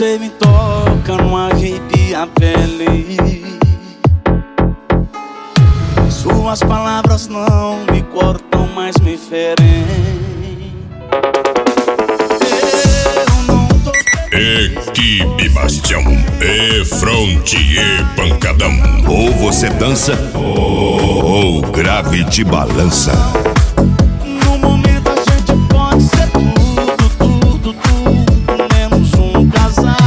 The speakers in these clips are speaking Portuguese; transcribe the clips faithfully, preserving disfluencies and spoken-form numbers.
você me toca, não arrepia a pele. Suas palavras não me cortam, mas me ferem. Eu não tô... Equipe Bastião, e fronte e pancadão. Ou você dança, ou grave te balança. No momento a gente pode ser tudo, tudo, tudo, menos um casal.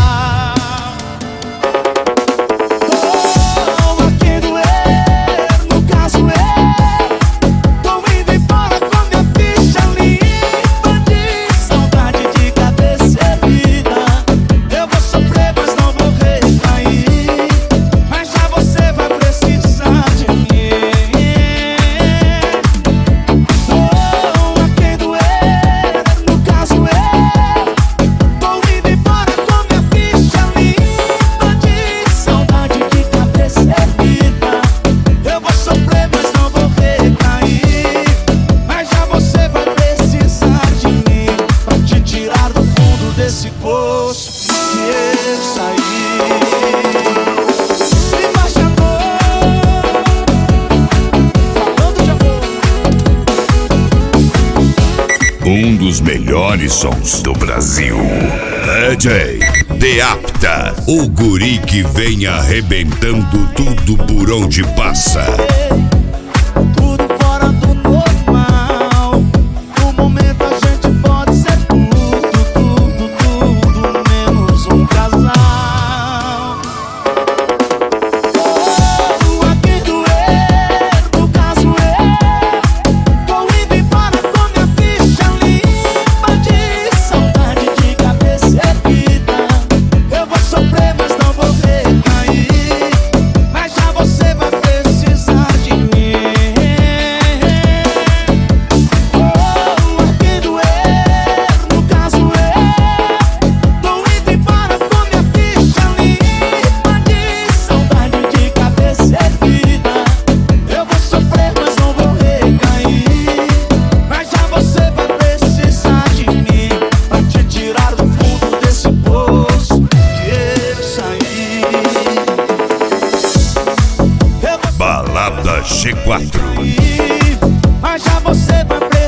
Tô a quem doer, no caso eu tô indo embora com minha ficha limpa de saudade de cabeça erguida. Eu vou sofrer, mas não vou recair, mas já você vai precisar de mim. Desse poço que eu saí. Embaixador, falando de amor. Um dos melhores sons do Brasil. D J Deapta, o guri que vem arrebentando tudo por onde passa. Tudo fora do normal. No momento a gente pode ser tudo, tudo, tudo, menos um casal. Oh, a quem doer, no caso eu tô indo embora com minha ficha limpa de saudade de cabeça erguida. Eu vou sofrer, mas não vou recair, mas já você vai precisar de mim. Oh, a quem doer, no caso eu tô indo embora com minha ficha limpa de saudade de cabeça erguida. Eu vou sofrer, mas não vou recair, mas já você vai precisar de mim pra te tirar do fundo desse poço que eu saí. Eu vou Balada G quatro. sair, mas já você vai precisar.